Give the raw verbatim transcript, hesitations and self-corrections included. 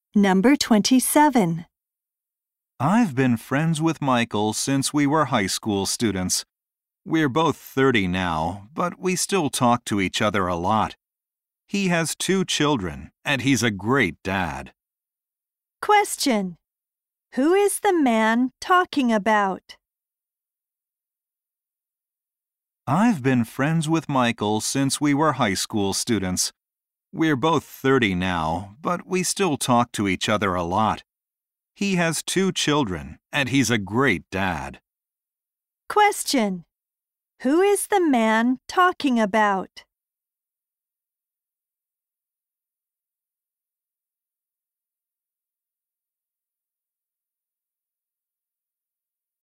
Number twenty-seven. I've been friends with Michael since we were high school students. We're both thirty now, but we still talk to each other a lot. He has two children, and he's a great dad. Question. Who is the man talking about? I've been friends with Michael since we were high school students. We're both thirty now, but we still talk to each other a lot. He has two children, and he's a great dad. Question. Who is the man talking about?